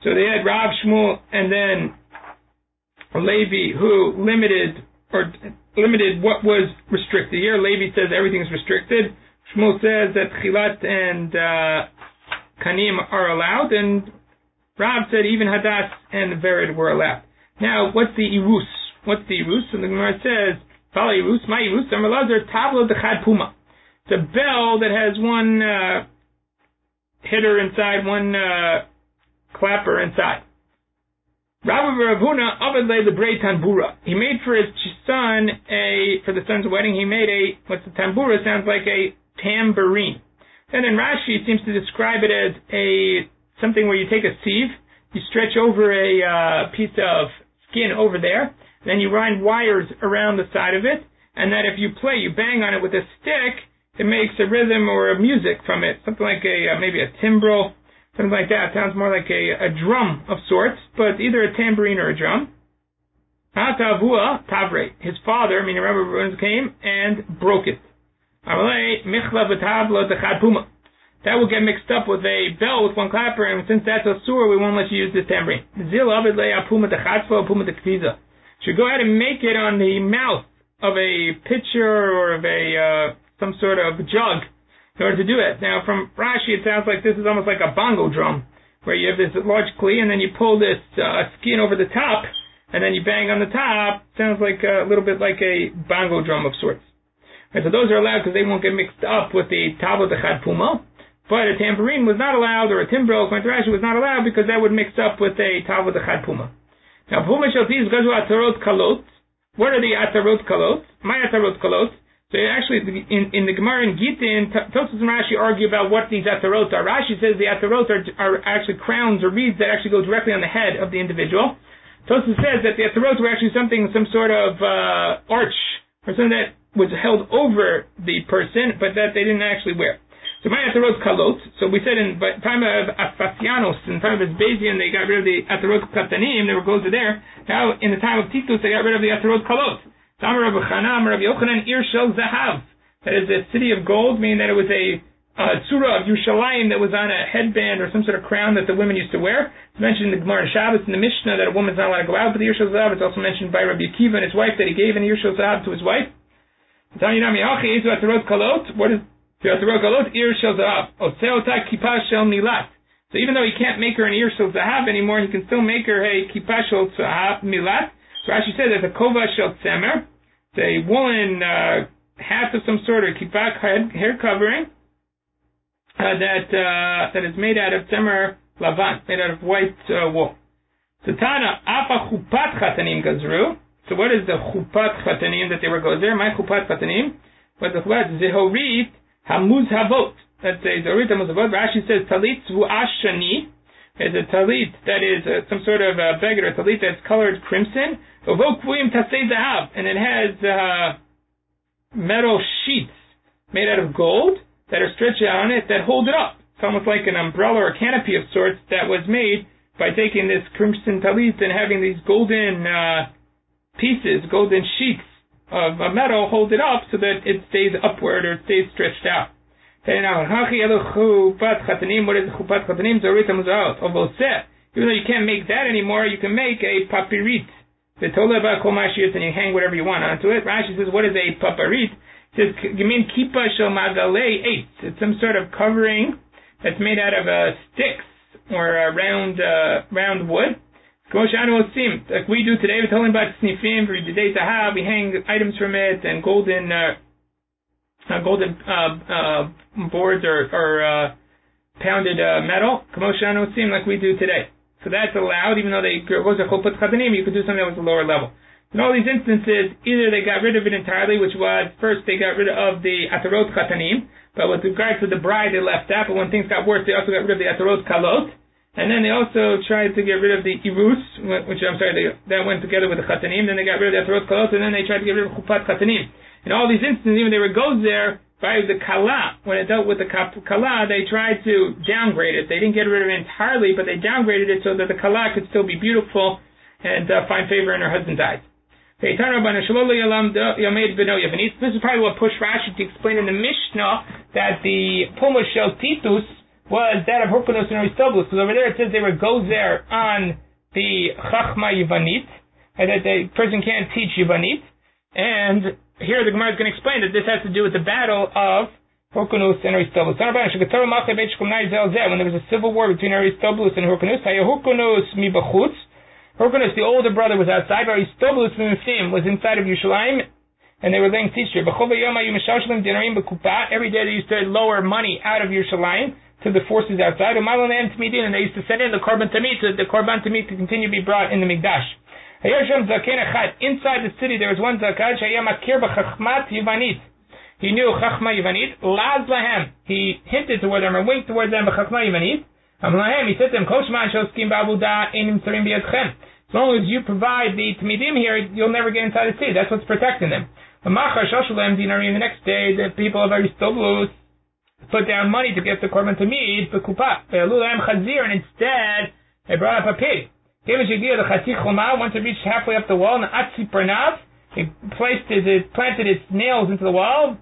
So they had Rav, Shmuel, and then Levi, who limited or limited what was restricted. Here, Levi says everything is restricted. Shmuel says that Chilat and uh, Kanim are allowed, and Rav said even Hadas and Vered were allowed. Now, what's the Irus? What's the Irus? And the Gemara says, Bala Irus, my Irus, Amar Lazar, Tablo Dechad Puma. It's a bell that has one uh, hitter inside, one uh, clapper inside. Rabbi Ravuna Avadle the Bray Tambura. He made for his son a for the son's wedding. He made a what's the tambura? Sounds like a tambourine. Then in Rashi it seems to describe it as a something where you take a sieve, you stretch over a uh, piece of skin over there, then you wind wires around the side of it, and that if you play, you bang on it with a stick, it makes a rhythm or a music from it, something like a uh, maybe a timbrel. Something like that. Sounds more like a, a drum of sorts, but either a tambourine or a drum. Atavua Tavre. His father, meaning Rabbi Ravuna, came and broke it. That will get mixed up with a bell with one clapper, and since that's a sur, we won't let you use this tambourine. Should go ahead and make it on the mouth of a pitcher or of a uh, some sort of jug, in order to do it. Now, from Rashi, it sounds like this is almost like a bongo drum, where you have this large kli, and then you pull this uh, skin over the top, and then you bang on the top. Sounds like a little bit like a bongo drum of sorts. Right, so those are allowed because they won't get mixed up with the tabla dechad puma. But a tambourine was not allowed, or a timbrel, according to Rashi, was not allowed because that would mix up with a tabla dechad puma. Now, puma shaltiz gazu atarot kalot. What are the atarot kalot? My atarot kalot. So actually, in, in the Gemara in Gittin, Tosfos and Rashi argue about what these atarot are. Rashi says the atarot are, are actually crowns or reeds that actually go directly on the head of the individual. Tosfos says that the atarot were actually something, some sort of uh, arch, or something that was held over the person, but that they didn't actually wear. So my atarot kalot. So we said in the time of Aspasianos, in the time of Vespasian, they got rid of the atarot katanim, they were goes to there. Now, in the time of Titus, they got rid of the atarot kalot. That is a city of gold, meaning that it was a uh, surah of Yerushalayim that was on a headband or some sort of crown that the women used to wear. It's mentioned in the Gemara Shabbos in the Mishnah that a woman's not allowed to go out with the Yerusha Zahav. It's also mentioned by Rabbi Akiva and his wife that he gave an Yerusha Zahav to his wife. What is the Atarot Kalot? Yerusha Zahav. So even though he can't make her an Yerusha Zahav anymore, he can still make her a Kippah Shel Zahav Milat. So Rashi said there's a Kova Shel Tzemer. It's a woolen uh, hat of some sort, or kippah, hair covering, uh, that uh, that is made out of tzemer lavan, made out of white uh, wool. So Tana, apa chupat chatanim gazru. So what is the chupat chatanim that they were gozer? My chupat chatanim. What the chupat? Zehorit hamuz havot. That's a zehorit hamuz havot. Rashi says talit zvu'ashani. Is a talit that is uh, some sort of a beggar, a talit that's colored crimson. And it has uh, metal sheets made out of gold that are stretched out on it that hold it up. It's almost like an umbrella or a canopy of sorts that was made by taking this crimson talit and having these golden uh, pieces, golden sheets of uh, metal hold it up so that it stays upward or it stays stretched out. Even though you can't make that anymore, you can make a papirit. The Tola Kol Mashiyas, and you hang whatever you want onto it. Rashi says, what is a paparit? It says, you mean Kippah Shel Magalei eight. It's some sort of covering that's made out of uh, sticks or uh, round uh, round wood. Like we do today, we're talking about snifim for the day to have. We hang items from it and golden uh, uh, golden uh, uh, boards or, or uh, pounded uh, metal. Like we do today. So that's allowed, even though they goes to chopot chatanim, you could do something that was a lower level. In all these instances, either they got rid of it entirely, which was, first they got rid of the atarot chatanim, but with regard to the bride, they left that, but when things got worse, they also got rid of the atarot kalot, and then they also tried to get rid of the irus, which, I'm sorry, they, that went together with the chatanim, then they got rid of the atarot kalot, and then they tried to get rid of chupat chatanim. In all these instances, even they were goes there, by the kala, when it dealt with the kala, they tried to downgrade it. They didn't get rid of it entirely, but they downgraded it so that the kala could still be beautiful and uh, find favor in her husband's eyes. This is probably what pushed Rashi to explain in the Mishnah that the Puma Shel Titus was that of Hyrcanus and Aristobulus, because over there it says they were gozer on the Chachma Yivanit, and that the person can't teach Yivanit. And here the Gemara is going to explain that this has to do with the battle of Hyrcanus and Aristobulus. When there was a civil war between Aristobulus and Hyrcanus, Hyrcanus mibachutz. Hyrcanus, the older brother, was outside, but Aristobulus was inside of Yerushalayim, and they were laying teacher. Every day they used to lower money out of Yerushalayim to the forces outside, and they used to send in the korban tamid, so the korban tamid to continue to be brought in the Mikdash. Inside the city there was one zakad, he knew Chachma Yivanit, Laz Lahem, he hinted toward them or winked toward them, Chachma Yivanit. He said to them, as long as you provide the Tamidim here, you'll never get inside the city. That's what's protecting them. The next day, the people of Aristobulus put down money to get the korban tamid, the kupa, and instead they brought up a pig. Once it reached halfway up the wall, he placed his, it planted its nails into the wall.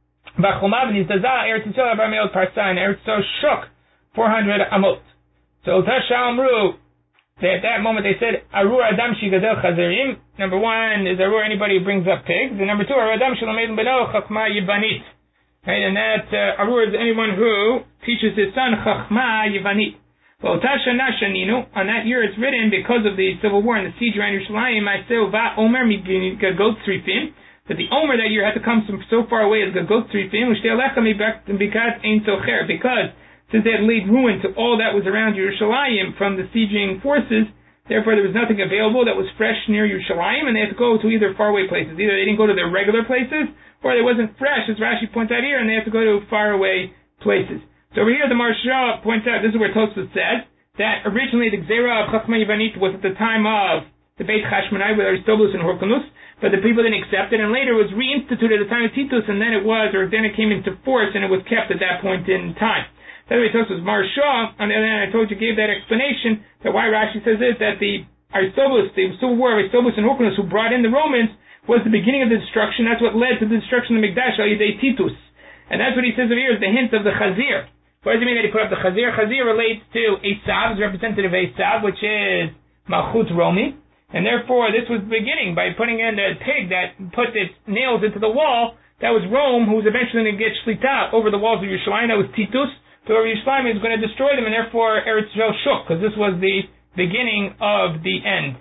And Eretz Yisrael shook four hundred amot. So Tashamru, at that moment they said, Arur Adam Shigadel Chazerim. Number one is Arur, anybody who brings up pigs. And number two, Arur Adam Shalamed Beno Chachma Yivanit. Right, and that uh, Arur is anyone who teaches his son Chachma Yivanit. Well, Tashana Shaninu, on that year it's written, because of the civil war and the siege around Yerushalayim, I say, Va Omer Gagot Srifim, that the Omer that year had to come from so far away as Gagot Srifim, because Ein Socher, because since they had laid ruin to all that was around Yerushalayim from the sieging forces, therefore there was nothing available that was fresh near Yerushalayim, and they had to go to either faraway places. Either they didn't go to their regular places, or they wasn't fresh, as Rashi points out here, and they had to go to faraway places. So over here the Maharsha points out, this is where Tosfos says, that originally the Gzera of Chachma Yivanit was at the time of the Beit Chashmonai with Aristobulus and Hyrcanus, but the people didn't accept it, and later it was reinstituted at the time of Titus, and then it was, or then it came into force, and it was kept at that point in time. That way Tosfos Maharsha, on the other hand, I told you, gave that explanation, that why Rashi says this, that the Aristobulus, the civil war of Aristobulus and Hyrcanus, who brought in the Romans, was the beginning of the destruction. That's what led to the destruction of the Mikdash, al Yidei Titus. And that's what he says over here, is the hint of the Chazir. What does it mean that he put up the Chazir? Chazir relates to Esav, representative of Esav, which is Malchut Romi, and therefore this was the beginning, by putting in the pig that put its nails into the wall. That was Rome, who was eventually going to get Shlita over the walls of Yerushalayim. That was Titus. So Yerushalayim is going to destroy them, and therefore Eretz Yisrael shook, because this was the beginning of the end.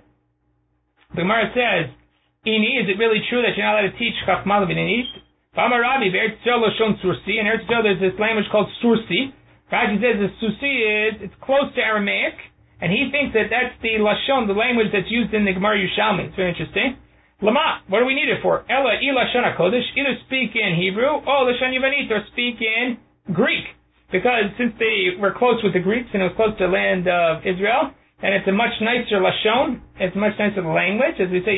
The Gemara says, Ini, is it really true that you're not allowed to teach Chachma Levinit? V'amarabi, Eretz Yisrael Lashon Sursi, and Eretz Yisrael there's this language called Sursi. Rashi says the Sursi is, it's close to Aramaic, and he thinks that that's the Lashon, the language that's used in the Gemara Yerushalmi. It's very interesting. Lama, what do we need it for? Ella I Lashon HaKodesh, either speak in Hebrew, or Lashon Yivanit, or speak in Greek. Because since they were close with the Greeks, and it was close to the land of Israel, and it's a much nicer Lashon, it's a much nicer language, as we say,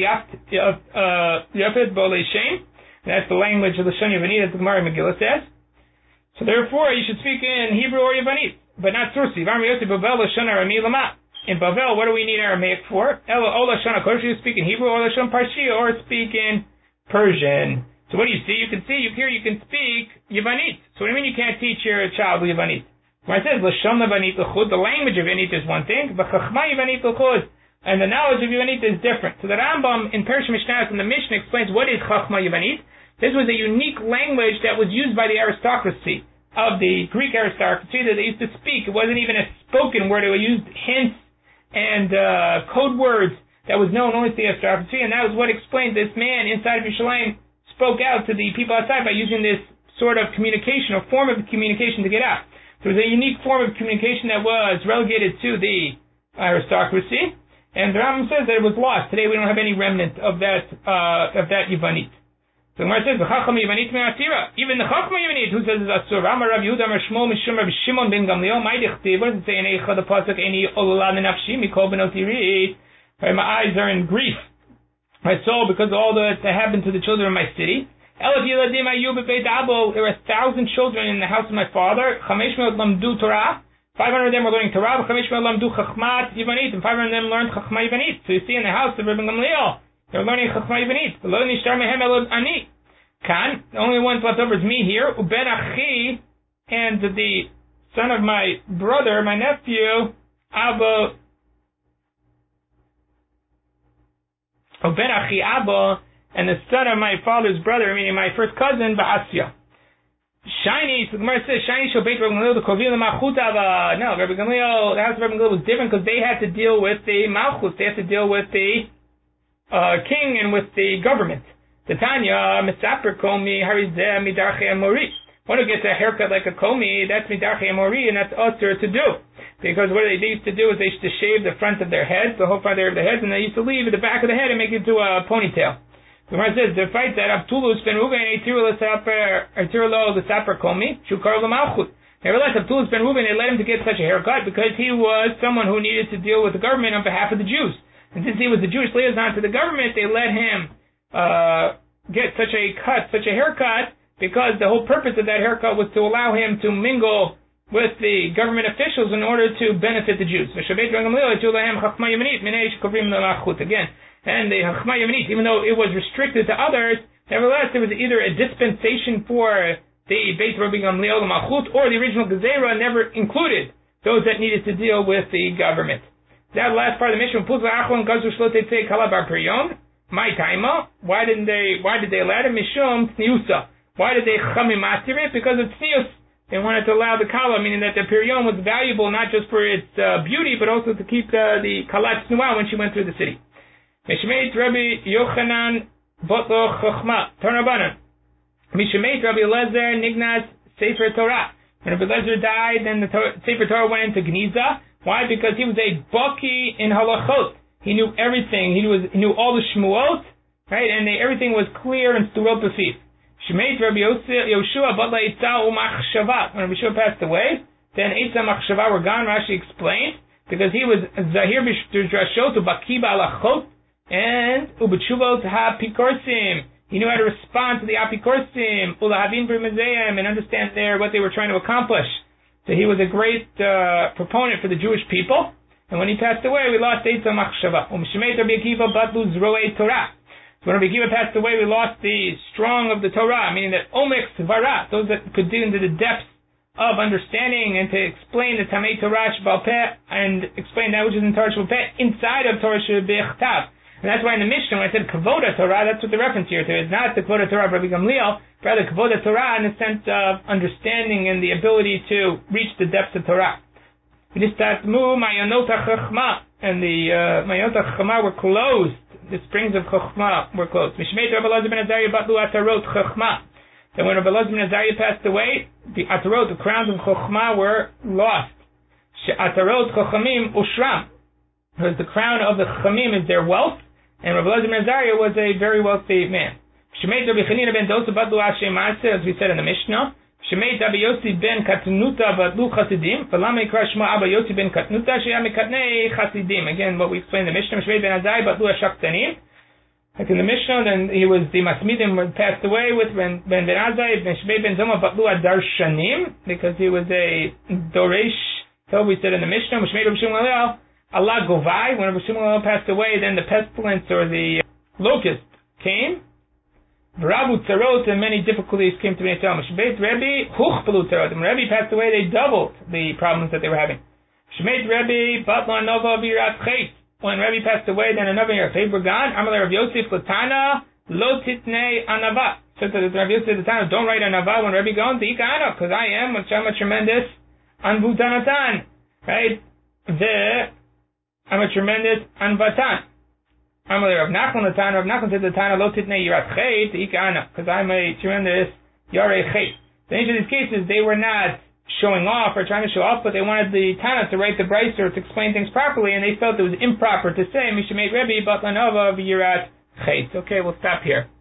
Yafet Bolei Shem. That's the language of the Lashon Yivanit, as the Gemara Megillah says. So therefore, you should speak in Hebrew or Yivanit, but not Sursi. In Bavel, what do we need Aramaic for? Ela O Lashon HaKodesh, you speak in Hebrew, or Lashon Parshia, or speak in Persian. So what do you see? You can see, you hear, you can speak Yivanit. So what do you mean you can't teach your child Yivanit? When it says Lashon Yivanit L'chud, the language of Yivanit is one thing, but Chachma Yivanit L'chud, and the knowledge of Yivanit is different. So the Rambam in Persian Mishnah and the Mishnah explains what is Chachma Yivanit. This was a unique language that was used by the aristocracy of the Greek aristocracy that they used to speak. It wasn't even a spoken word. It was used hints and uh, code words that was known only to the aristocracy, and that was what explained this man inside of Yerushalayim spoke out to the people outside by using this sort of communication or form of communication to get out. There was a unique form of communication that was relegated to the aristocracy, and the Rambam says that it was lost. Today we don't have any remnant of that uh, of that Yivanit. So the Gemara says, "V'chacham Yivanit me'atira." Even the Chachma Yivanit, who says it's asur. Amar Rav Yehuda Amar Shmuel Mishum Rav Shimon ben Gamliel. Ma'idich What does it say in Eicha the pasuk? Eni olala menafshi mikol benotiri. My eyes are in grief, my soul, because of all that happened to the children of my city. Elef Yiladim Ayu bebeit Abel. There were a thousand children in the house of my father. Chamesh me'ot lamdu Torah. Five hundred of them were learning Torah. Chamesh me'ot lamdu Chachmat Yivanit, and five hundred of them learned Chachma Yivanit. So you see, in the house of Rabbi Gamliel, they were learning Chachma Yivanit. The only ones left over is me here, Uben Achi, and the son of my brother, my nephew, Abba, Ben Achi Abba, and the son of my father's brother, meaning my first cousin, Ba'asya. Shiny, so the Gemara says, Shiny shall bait Rabbi Gamliel the Kovim the Malchut Ava. No, Rabbi Gamliel, the house of Rabbi Gamliel was different because they had to deal with the Malchut. They had to deal with the uh, king and with the government. The Tanya, Misaper Komi, Harizeh, Midarche Amori. One who gets a haircut like a Komi, that's Midarche Amori, and that's usher to do. Because what they used to do is they used to shave the front of their heads, the whole front of their heads, and they used to leave at the back of the head and make it into a ponytail. The Gemara says, the fight that Abtulus ben Ruben Etirlo the Saper Komi, Shukar Malchut. Nevertheless, Abtulus ben Ruben, they let him to get such a haircut because he was someone who needed to deal with the government on behalf of the Jews. And since he was the Jewish liaison to the government, they let him uh, get such a cut, such a haircut, because the whole purpose of that haircut was to allow him to mingle with the government officials in order to benefit the Jews. Again, and the Chachma Yamanit, even though it was restricted to others, nevertheless, there was either a dispensation for the Beit Rabbi Gamliel the Malchut, or the original Gezerah never included those that needed to deal with the government. That last part of the mission, my taima, why didn't they? Why did they allow it? Mishum Tniusa. Why did they chamimatir it? Because of Tnius. They wanted to allow the kala, meaning that the perion was valuable not just for its uh, beauty, but also to keep uh, the kalat tnuah when she went through the city. Mishmeit Rabbi Yochanan Botlo Chochma Tornabanan. Mishmeit Rabbi Eliezer Nignaz Sefer Torah. When Rabbi Eliezer died, then the Torah, Sefer Torah went into Gniza. Why? Because he was a baki in halachot. He knew everything. He was he knew all the shmuot, right? And they, everything was clear and sturot b'fif. Shmeit Rabbi Yoshua Botla Eitzah Umachshava. When Rabbi Yoshua passed away, then Eitzah Machshava were gone. Rashi explained because he was Zahir B'Drashot Ubakiba Alachot. And ubetshuvot ha-pikorsim, he knew how to respond to the apikorsim, ulahavin b'mizeim, and understand there what they were trying to accomplish. So he was a great uh, proponent for the Jewish people. And when he passed away, we lost Eitzah Machshava. Umshmeit Rabbi Akiva batlu zroei Torah. So when Rabbi Akiva passed away, we lost the strong of the Torah, meaning that omek svara, those that could dig into the depths of understanding and to explain the Tamei Torah Shebal Peh and explain that which is in Torah Shebal Peh inside of Torah Shebechtav. And that's why in the Mishnah, when I said Kavoda Torah, that's what the reference here to. It's not the Kavoda Torah of Rabbi Gamliel, but rather Kavoda Torah in the sense of understanding and the ability to reach the depths of Torah. V'nistatmu Mayonot HaChochma, and the uh, Mayonot HaChochma were closed. The springs of Chochma were closed. Mishmeit Rabbi Elazar ben Azariah batlu Atarot Chochma. Then when Rabbi Elazar ben Azariah passed away, the Atarot, the crowns of Chochma, were lost. Atarot Chochamim Ushram. Because the crown of the Chachamim is their wealth, and Rabbi Elazar ben Azariah was a very wealthy man. Shemeit Rabbi Chanina ben Dosa batlu Asher Maaseh, as we said in the Mishnah. Shemeit Rabbi Yossi ben Katnuta batlu Chasidim. V'lama yikra shmo Abba Yossi ben Katnuta sheya mekatnei Chasidim. Again, what we explained in the Mishnah. Shemeit ben Azariah batlu Hashaktanim. Like in the Mishnah, then he was the Masmidim passed away with Ben Ben Ben Azai, Ben Shmei Ben Zoma batlu Darshanim, because he was a Doresh. So we said in the Mishnah, Shmei Rabbi Shimon Gamliel Allah Govai, when Rabbi Shimon passed away, then the pestilence or the locust came. V'rabu tzarot, and many difficulties came to Bnei Yisrael. Shmeit Rebbe, huchpelu tzarot. When Rebbe passed away, they doubled the problems that they were having. Shmeit Rebbe, batla nova v'yirat chait. When Rebbe passed away, then another yirat chait were gone. Amalei Rav Yosef Latana, lo titnei anava. So to Rav Yosef Latana, don't write anava when Rebbe goes, because I am, which I'm a tremendous anvutanatan. Right? The I'm a tremendous anvatan. I'm a Rav Nachman Latan. Rav Nachman said the Tana lo titnei yirat chet ikana, because I'm a tremendous yarei chet. So in each of these cases, they were not showing off or trying to show off, but they wanted the Tana to write the Braiser to explain things properly, and they felt it was improper to say Mishameit Rebbe Batlanova v'yirat chet. Okay, we'll stop here.